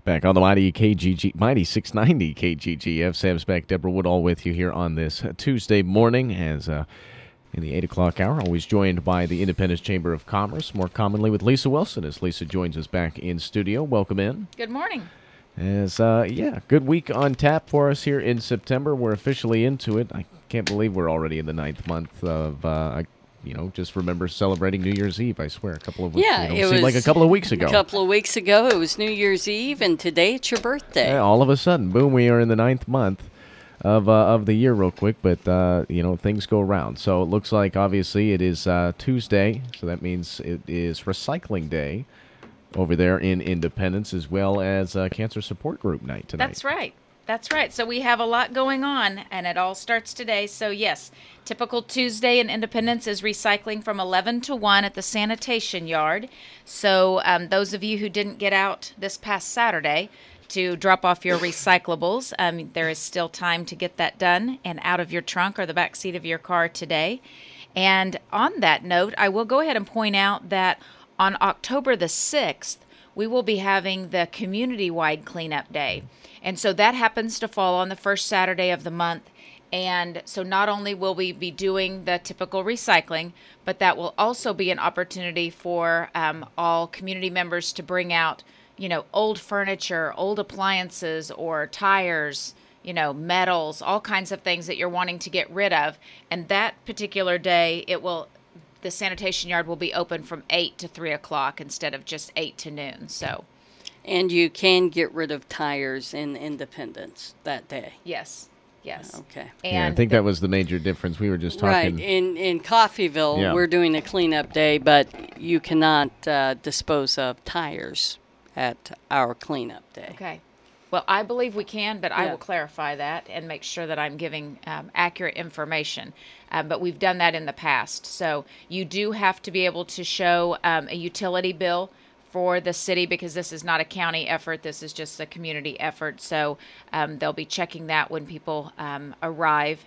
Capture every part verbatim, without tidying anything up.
Back on the Mighty K G G, Mighty six ninety K G G F. Sam Speck, Deborah Woodall with you here on this Tuesday morning as uh, in the eight o'clock hour. Always joined by the Independence Chamber of Commerce, more commonly with Lisa Wilson as Lisa joins us back in studio. Welcome in. Good morning. As, uh, yeah, good week on tap for us here in September. We're officially into it. I can't believe we're already in the ninth month of, uh, I, you know, just remember celebrating New Year's Eve, I swear, a couple of weeks yeah, ago. It seemed was like a couple of weeks ago. A couple of weeks ago, it was New Year's Eve, and today it's your birthday. Yeah, all of a sudden, boom, we are in the ninth month of uh, of the year real quick, but, uh, you know, things go around. So it looks like, obviously, it is uh, Tuesday, so that means it is Recycling Day over there in Independence, as well as uh, Cancer Support Group Night tonight. That's right. That's right. So we have a lot going on, and it all starts today. So, yes, typical Tuesday in Independence is recycling from eleven to one at the sanitation yard. So um, those of you who didn't get out this past Saturday to drop off your recyclables, um, there is still time to get that done and out of your trunk or the back seat of your car today. And on that note, I will go ahead and point out that on October the sixth, we will be having the community-wide cleanup day. And so that happens to fall on the first Saturday of the month. And so not only will we be doing the typical recycling, but that will also be an opportunity for um, all community members to bring out, you know, old furniture, old appliances, or tires, you know, metals, all kinds of things that you're wanting to get rid of. And that particular day, it will, the sanitation yard will be open from eight to three o'clock instead of just eight to noon. So. And you can get rid of tires in Independence that day. Yes. Yes. Okay. And yeah, I think that was the major difference. We were just talking. Right. In in Coffeyville, Yeah. we're doing a cleanup day, but you cannot uh, dispose of tires at our cleanup day. Okay. Well, I believe we can, but I Yeah. will clarify that and make sure that I'm giving um, accurate information. Uh, but we've done that in the past. So you do have to be able to show um, a utility bill for the city, because this is not a county effort. This is just a community effort. So um, they'll be checking that when people um, arrive.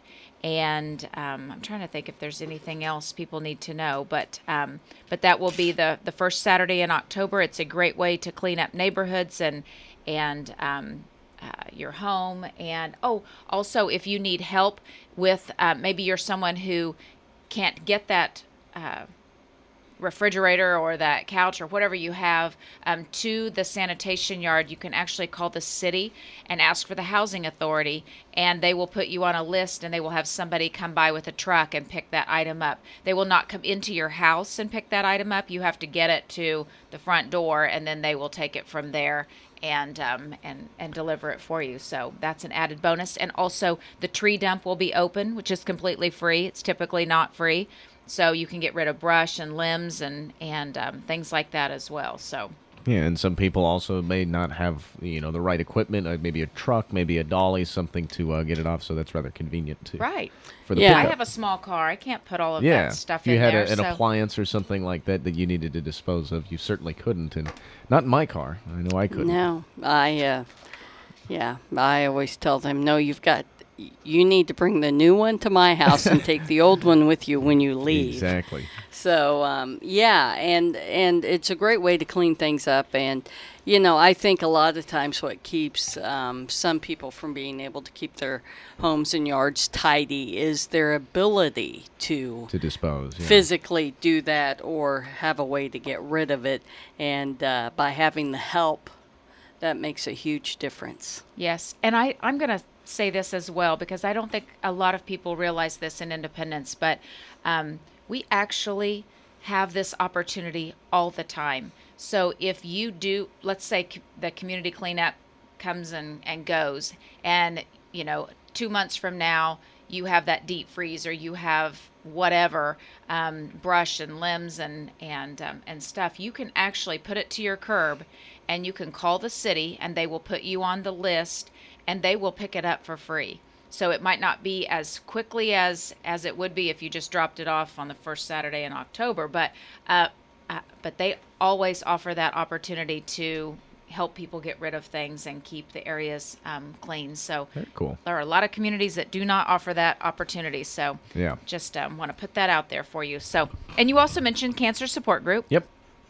And um, I'm trying to think if there's anything else people need to know. But um, but that will be the, the first Saturday in October. It's a great way to clean up neighborhoods and, and um, uh, your home. And, oh, also, if you need help with, uh, maybe you're someone who can't get that uh, refrigerator or that couch or whatever you have um, to the sanitation yard, you can actually call the city and ask for the housing authority, and they will put you on a list, and they will have somebody come by with a truck and pick that item up. They will not come into your house and pick that item up. You have to get it to the front door, and then they will take it from there and um, and and deliver it for you. So that's an added bonus. And also the tree dump will be open, which is completely free. It's typically not free. So you can get rid of brush and limbs and, and um, things like that as well. So Yeah, and some people also may not have, you know, the right equipment, uh, maybe a truck, maybe a dolly, something to uh, get it off, so that's rather convenient, too. Right. For the Yeah. I pickup. have a small car. I can't put all of yeah. that stuff if you in had there. a, an so. appliance or something like that that you needed to dispose of, you certainly couldn't, and not in my car. I know I couldn't. No, I, uh, yeah, I always tell them, no, you've got, you need to bring the new one to my house and take the old one with you when you leave. Exactly. So, um, yeah, and and it's a great way to clean things up. And, you know, I think a lot of times what keeps um, some people from being able to keep their homes and yards tidy is their ability to To dispose. Yeah. physically do that or have a way to get rid of it. And uh, by having the help, that makes a huge difference. Yes. And I, I'm going to say this as well, because I don't think a lot of people realize this in Independence, but um, we actually have this opportunity all the time. So if you do, let's say co- the community cleanup comes and, and goes, and, you know, two months from now, you have that deep freeze, or you have whatever, um, brush and limbs and, and, um, and stuff, you can actually put it to your curb, and you can call the city, and they will put you on the list, and they will pick it up for free. So it might not be as quickly as, as it would be if you just dropped it off on the first Saturday in October, but uh, uh, but they always offer that opportunity to help people get rid of things and keep the areas um, clean. So Very cool. there are a lot of communities that do not offer that opportunity. So Yeah. just um, want to put that out there for you. So, and you also mentioned Cancer Support Group. Yep.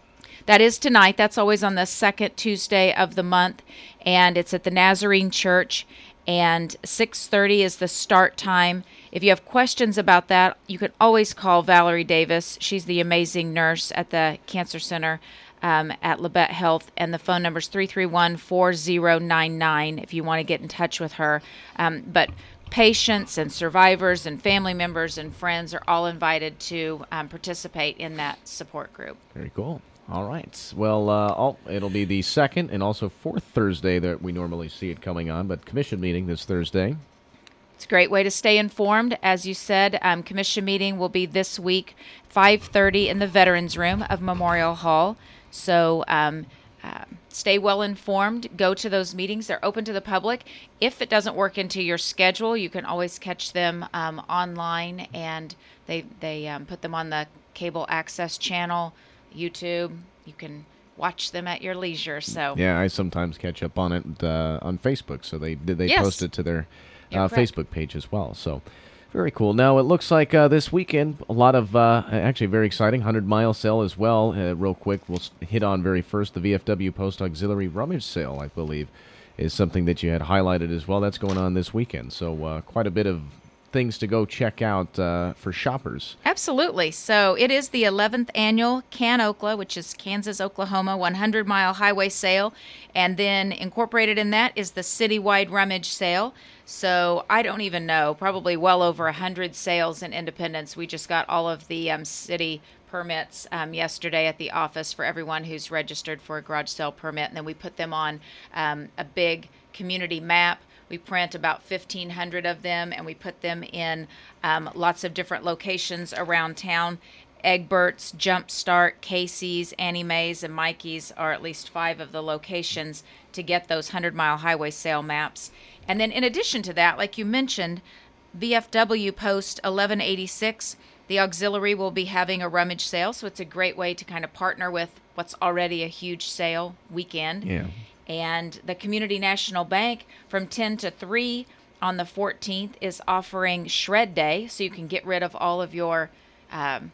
That is tonight. That's always on the second Tuesday of the month, and it's at the Nazarene Church, and six thirty is the start time. If you have questions about that, you can always call Valerie Davis. She's the amazing nurse at the Cancer Center um, at Labette Health, and the phone number is three three one, four zero nine nine if you want to get in touch with her. Um, but patients and survivors and family members and friends are all invited to um, participate in that support group. Very cool. All right. Well, uh, oh, it'll be the second and also fourth Thursday that we normally see it coming on, but commission meeting this Thursday. It's a great way to stay informed. As you said, um, commission meeting will be this week, five thirty in the Veterans Room of Memorial Hall. So um, uh, stay well informed. Go to those meetings. They're open to the public. If it doesn't work into your schedule, you can always catch them um, online, and they, they um, put them on the cable access channel, YouTube. You can watch them at your leisure. So yeah, I sometimes catch up on it uh, on Facebook. So they they Yes. post it to their You're uh, correct. Facebook page as well. So very cool. Now it looks like uh, this weekend a lot of uh, actually very exciting hundred mile sale as well. Uh, real quick, we'll s- hit on very first the V F W Post Auxiliary Rummage Sale. I believe is something that you had highlighted as well. That's going on this weekend. So uh, quite a bit of things to go check out uh, for shoppers. Absolutely. So it is the eleventh annual Can Okla, which is Kansas, Oklahoma one hundred mile highway sale. And then incorporated in that is the citywide rummage sale. So I don't even know, probably well over one hundred sales in Independence. We just got all of the um, city permits um, yesterday at the office for everyone who's registered for a garage sale permit. And then we put them on um, a big community map. We print about fifteen hundred of them, and we put them in um, lots of different locations around town. Egbert's, Jumpstart, Casey's, Annie Mae's, and Mikey's are at least five of the locations to get those hundred mile highway sale maps. And then in addition to that, like you mentioned, V F W Post eleven eighty-six, the auxiliary will be having a rummage sale, so it's a great way to kind of partner with what's already a huge sale weekend. Yeah. And the Community National Bank from ten to three on the fourteenth is offering Shred Day, so you can get rid of all of your um,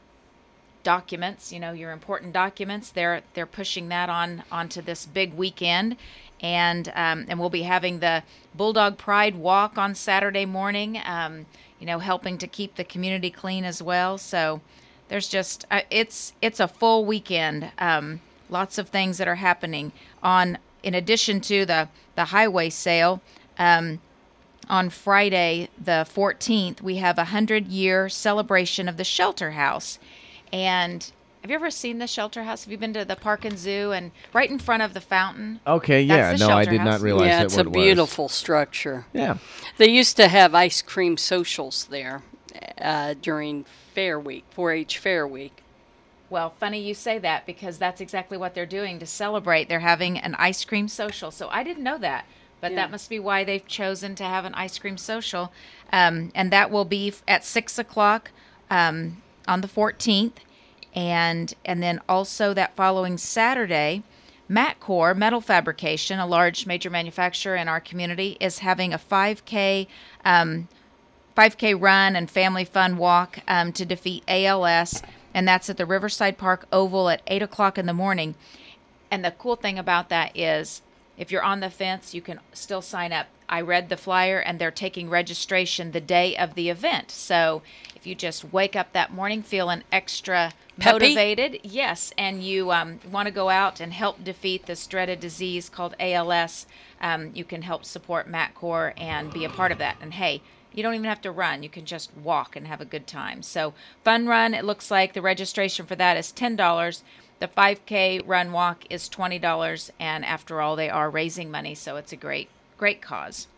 documents, you know, your important documents. They're they're pushing that on onto this big weekend, and um, and we'll be having the Bulldog Pride Walk on Saturday morning. Um, you know, helping to keep the community clean as well. So there's just uh, it's it's a full weekend. Um, lots of things that are happening on. In addition to the, the highway sale, um, on Friday the fourteenth, we have a hundred-year celebration of the Shelter House. And have you ever seen the Shelter House? Have you been to the Park and Zoo and right in front of the fountain? Okay, yeah. That's the No, I Shelter did House. not realize yeah, that it's what a it was. beautiful structure. Yeah. They used to have ice cream socials there uh, during Fair Week, four H Fair Week. Well, funny you say that, because that's exactly what they're doing to celebrate. They're having an ice cream social. So I didn't know that, but Yeah. that must be why they've chosen to have an ice cream social. Um, and that will be f- at six o'clock um, on the fourteenth. And, and then also that following Saturday, Matcor Metal Fabrication, a large major manufacturer in our community, is having a five K um, five K run and family fun walk um, to defeat A L S. And that's at the Riverside Park Oval at eight o'clock in the morning. And the cool thing about that is, if you're on the fence, you can still sign up. I read the flyer, and they're taking registration the day of the event. So if you just wake up that morning feeling extra Peppy? motivated, yes, and you um, want to go out and help defeat this dreaded disease called A L S, um, you can help support Matcor and be a part of that. And hey, you don't even have to run. You can just walk and have a good time. So fun run, it looks like the registration for that is ten dollars. The five K run walk is twenty dollars. And after all, they are raising money, so it's a great, great cause.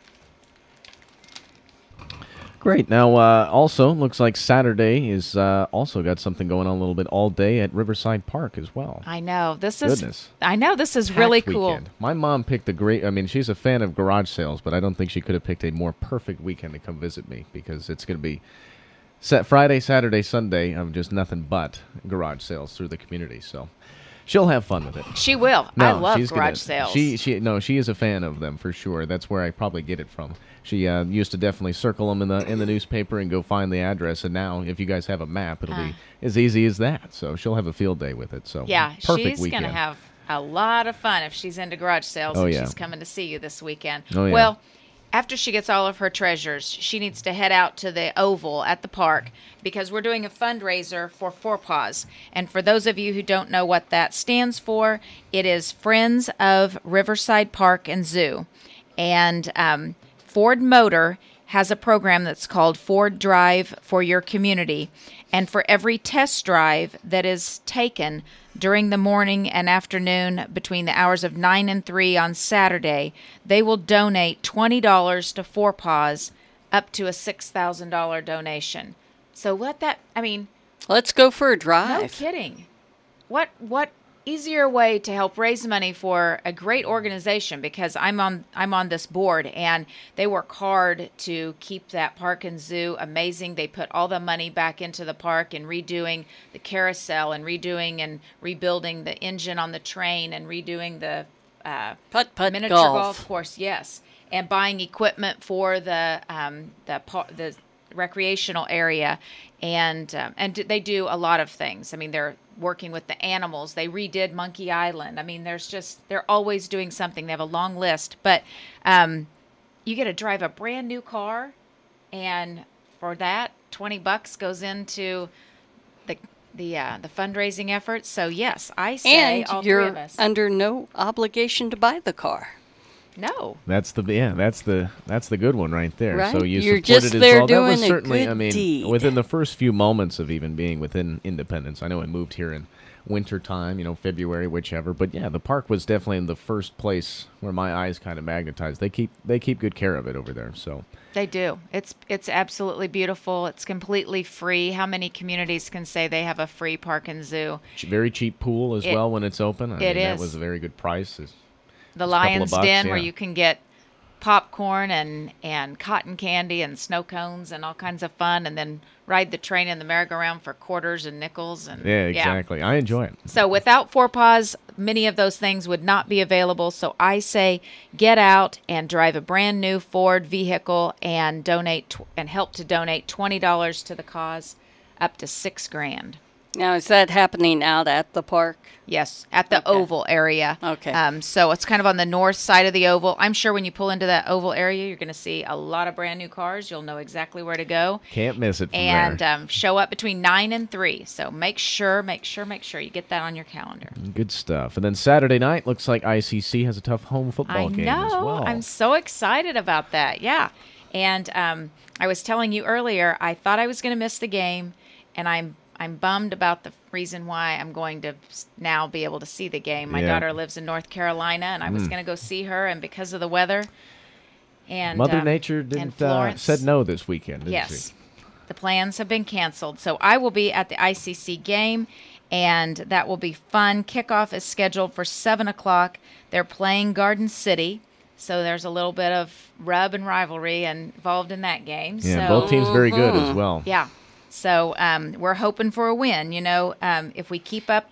Great. Now, uh, also, looks like Saturday is uh, also got something going on a little bit all day at Riverside Park as well. I know. This is Goodness. I know this is really Packed cool. weekend. My mom picked a great, I mean, she's a fan of garage sales, but I don't think she could have picked a more perfect weekend to come visit me, because it's going to be set Friday, Saturday, Sunday of just nothing but garage sales through the community. So she'll have fun with it. She will. No, I love she's garage gonna, sales. She she no, she is a fan of them for sure. That's where I probably get it from. She uh, used to definitely circle them in the in the newspaper and go find the address. And now, if you guys have a map, it'll Uh. be as easy as that. So she'll have a field day with it. So Yeah, perfect she's weekend. going to have a lot of fun if she's into garage sales Oh, and yeah. she's coming to see you this weekend. Oh, yeah. Well, after she gets all of her treasures, she needs to head out to the Oval at the park because we're doing a fundraiser for Four Paws. And for those of you who don't know what that stands for, it is Friends of Riverside Park and Zoo. And um, Ford Motor has a program that's called Ford Drive for Your Community. And for every test drive that is taken during the morning and afternoon between the hours of nine and three on Saturday, they will donate twenty dollars to Four Paws, up to a six thousand dollars donation. So what that, I mean, Let's go for a no drive. kidding. What what easier way to help raise money for a great organization, because I'm on I'm on this board and they work hard to keep that park and zoo amazing. They put all the money back into the park and redoing the carousel and redoing and rebuilding the engine on the train and redoing the uh, Putt putt miniature golf. golf course, yes, and buying equipment for the um, the pa- the recreational area, and um, and d- they do a lot of things. I mean, they're working with the animals. They redid Monkey Island. I mean, there's just they're always doing something. They have a long list, but um, you get to drive a brand new car, and for that, twenty bucks goes into the the uh, the fundraising efforts. So yes, I say all And three of you're us. under no obligation to buy the car. No. That's the yeah. That's the that's the good one right there. Right? So you You're supported just as there well. That was doing a certainly. good I mean, deed. within the first few moments of even being within Independence. I know I moved here in winter time, you know, February, whichever. But yeah, the park was definitely in the first place where my eyes kind of magnetized. They keep they keep good care of it over there. So They do. It's it's absolutely beautiful. It's completely free. How many communities can say they have a free park and zoo? ch- very cheap pool as It- well when it's open. I it mean, that is. was a very good price. It's- The Just a couple of Lion's bucks, Den, where yeah. you can get popcorn and and cotton candy and snow cones and all kinds of fun, and then ride the train in the merry-go-round for quarters and nickels. And Yeah, exactly. I enjoy it. So without Four Paws, many of those things would not be available. So I say get out and drive a brand new Ford vehicle and donate tw- and help to donate twenty dollars to the cause, up to six grand. Now, is that happening out at the park? Yes, at the Okay. Oval area. Okay. Um, so it's kind of on the north side of the Oval. I'm sure when you pull into that Oval area, you're going to see a lot of brand new cars. You'll know exactly where to go. Can't miss it from And there. um, show up between nine and three. So make sure, make sure, make sure you get that on your calendar. Good stuff. And then Saturday night looks like I C C has a tough home football I game know. as well. I'm so excited about that. Yeah. And um, I was telling you earlier, I thought I was going to miss the game, and I'm I'm bummed about the reason why I'm going to s- now be able to see the game. My Yeah. daughter lives in North Carolina, and I was Mm. going to go see her, and because of the weather, and Mother um, Nature and didn't uh, Florence, said no this weekend, didn't yes, she? the plans have been canceled. So I will be at the I C C game, and that will be fun. Kickoff is scheduled for seven o'clock. They're playing Garden City, so there's a little bit of rub and rivalry involved in that game. Yeah, so, both teams very good Mhm. as well. Yeah, so um, we're hoping for a win. You know, um, if we keep up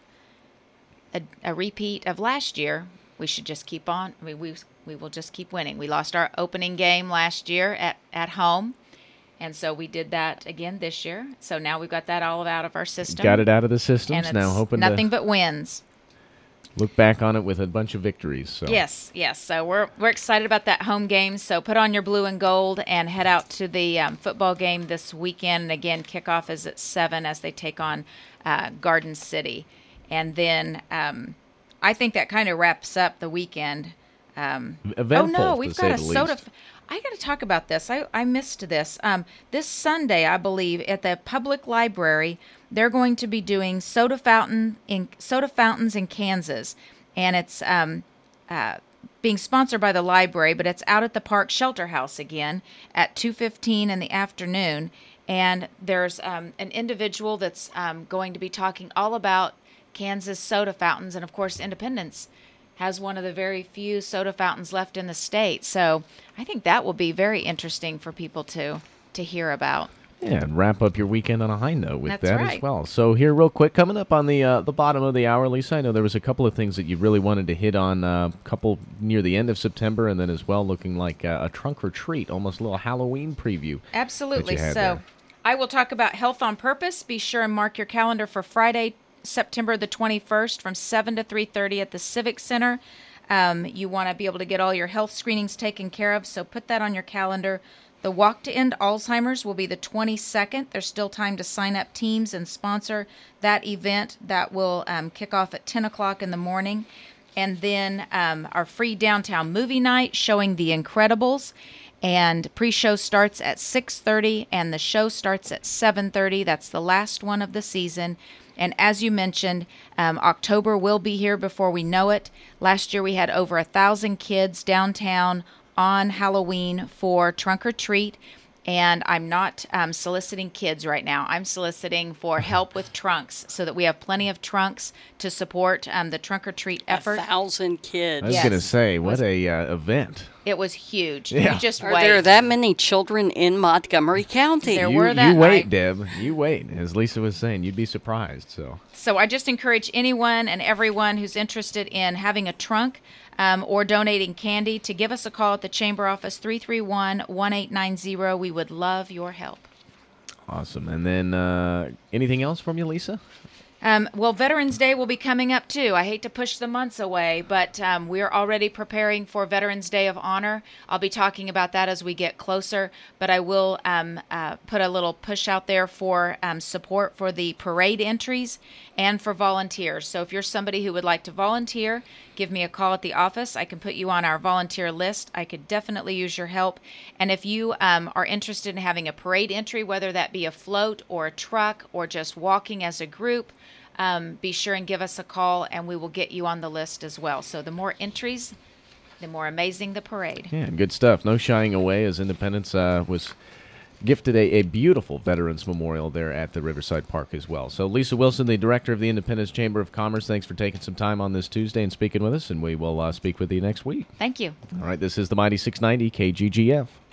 a, a repeat of last year, we should just keep on. I mean, we we will just keep winning. We lost our opening game last year at, at home, and so we did that again this year. So now we've got that all out of our system. Got it out of the systems and it's now. Hoping nothing to but wins. look back on it with a bunch of victories. So Yes, yes. So we're we're excited about that home game. So put on your blue and gold and head out to the um, football game this weekend. And again, kickoff is at seven as they take on uh, Garden City. And then um, I think that kind of wraps up the weekend. Um, eventful, oh no, to we've say got a the soda. least. F- I got to talk about this. I, I missed this. Um, this Sunday, I believe, at the public library, they're going to be doing soda fountain in soda fountains in Kansas, and it's um, uh, being sponsored by the library, but it's out at the Park Shelter House again at two fifteen in the afternoon. And there's um, an individual that's um, going to be talking all about Kansas soda fountains, and of course, Independence has one of the very few soda fountains left in the state. So I think that will be very interesting for people to to hear about. Yeah, and wrap up your weekend on a high note with That's that right. as well. So here, real quick, coming up on the uh, the bottom of the hour, Lisa, I know there was a couple of things that you really wanted to hit on, a uh, couple near the end of September, and then as well looking like uh, a trunk or treat, almost a little Halloween preview. Absolutely. that you had So there. I will talk about Health on Purpose. Be sure and mark your calendar for Friday, September the twenty-first from seven to three thirty at the Civic Center. Um, you want to be able to get all your health screenings taken care of, so put that on your calendar. The Walk to End Alzheimer's will be the twenty-second. There's still time to sign up teams and sponsor that event. That will um, kick off at ten o'clock in the morning. And then um, our free downtown movie night showing The Incredibles. And pre-show starts at six thirty and the show starts at seven thirty. That's the last one of the season. And as you mentioned, um, October will be here before we know it. Last year we had over a thousand kids downtown on Halloween for trunk or treat. And I'm not um, soliciting kids right now. I'm soliciting for help with trunks so that we have plenty of trunks to support um, the trunk or treat effort. A thousand kids. I was Yes. going to say, what Was- a uh, event. It was huge. Yeah. You just Are wait. there that many children in Montgomery County? There You, were you that wait, night. Deb. You wait. As Lisa was saying, you'd be surprised. So So I just encourage anyone and everyone who's interested in having a trunk um, or donating candy to give us a call at the Chamber office, three three one, one eight nine zero. We would love your help. awesome. And then uh, anything else from you, Lisa? Um, well, Veterans Day will be coming up too. I hate to push the months away, but um, we're already preparing for Veterans Day of Honor. I'll be talking about that as we get closer, but I will um, uh, put a little push out there for um, support for the parade entries and for volunteers. So if you're somebody who would like to volunteer, give me a call at the office. I can put you on our volunteer list. I could definitely use your help. And if you um, are interested in having a parade entry, whether that be a float or a truck or just walking as a group, Um, be sure and give us a call, and we will get you on the list as well. So the more entries, the more amazing the parade. Yeah, good stuff. No shying away, as Independence uh, was gifted a, a beautiful Veterans Memorial there at the Riverside Park as well. So Lisa Wilson, the director of the Independence Chamber of Commerce, thanks for taking some time on this Tuesday and speaking with us, and we will uh, speak with you next week. Thank you. All right, this is the Mighty six ninety K G G F.